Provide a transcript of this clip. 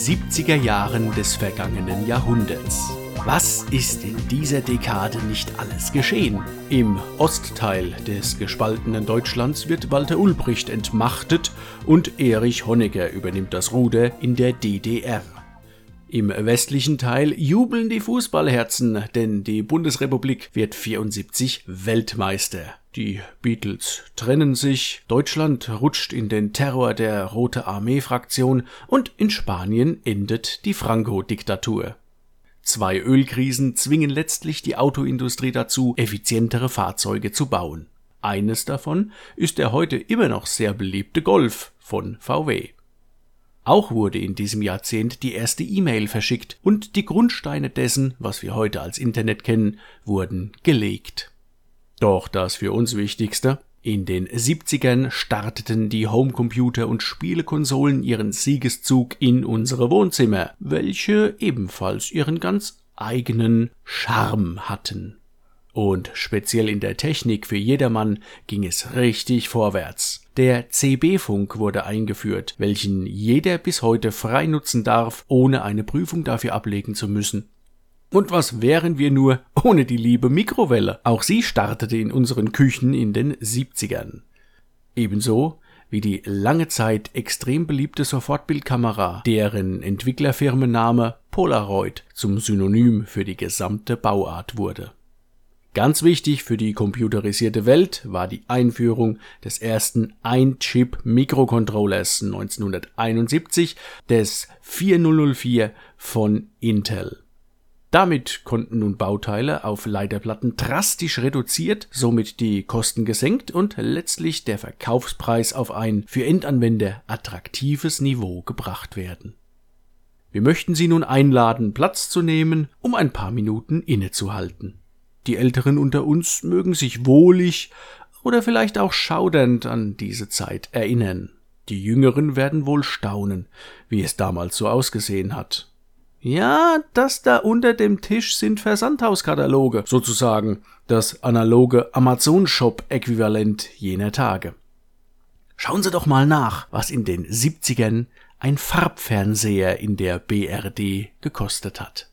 70er Jahren des vergangenen Jahrhunderts. Was ist in dieser Dekade nicht alles geschehen? Im Ostteil des gespaltenen Deutschlands wird Walter Ulbricht entmachtet und Erich Honecker übernimmt das Ruder in der DDR. Im westlichen Teil jubeln die Fußballherzen, denn die Bundesrepublik wird 74 Weltmeister. Die Beatles trennen sich, Deutschland rutscht in den Terror der Rote Armee-Fraktion und in Spanien endet die Franco-Diktatur. 2 Ölkrisen zwingen letztlich die Autoindustrie dazu, effizientere Fahrzeuge zu bauen. Eines davon ist der heute immer noch sehr beliebte Golf von VW. Auch wurde in diesem Jahrzehnt die erste E-Mail verschickt und die Grundsteine dessen, was wir heute als Internet kennen, wurden gelegt. Doch das für uns Wichtigste: In den 70ern starteten die Homecomputer und Spielekonsolen ihren Siegeszug in unsere Wohnzimmer, welche ebenfalls ihren ganz eigenen Charme hatten. Und speziell in der Technik für jedermann ging es richtig vorwärts. Der CB-Funk wurde eingeführt, welchen jeder bis heute frei nutzen darf, ohne eine Prüfung dafür ablegen zu müssen. Und was wären wir nur ohne die liebe Mikrowelle? Auch sie startete in unseren Küchen in den 70ern. Ebenso wie die lange Zeit extrem beliebte Sofortbildkamera, deren Entwicklerfirmenname Polaroid zum Synonym für die gesamte Bauart wurde. Ganz wichtig für die computerisierte Welt war die Einführung des ersten Ein-Chip-Mikrocontrollers 1971, des 4004 von Intel. Damit konnten nun Bauteile auf Leiterplatten drastisch reduziert, somit die Kosten gesenkt und letztlich der Verkaufspreis auf ein für Endanwender attraktives Niveau gebracht werden. Wir möchten Sie nun einladen, Platz zu nehmen, um ein paar Minuten innezuhalten. Die Älteren unter uns mögen sich wohlig oder vielleicht auch schaudernd an diese Zeit erinnern. Die Jüngeren werden wohl staunen, wie es damals so ausgesehen hat. Ja, das da unter dem Tisch sind Versandhauskataloge, sozusagen das analoge Amazon-Shop-Äquivalent jener Tage. Schauen Sie doch mal nach, was in den 70ern ein Farbfernseher in der BRD gekostet hat.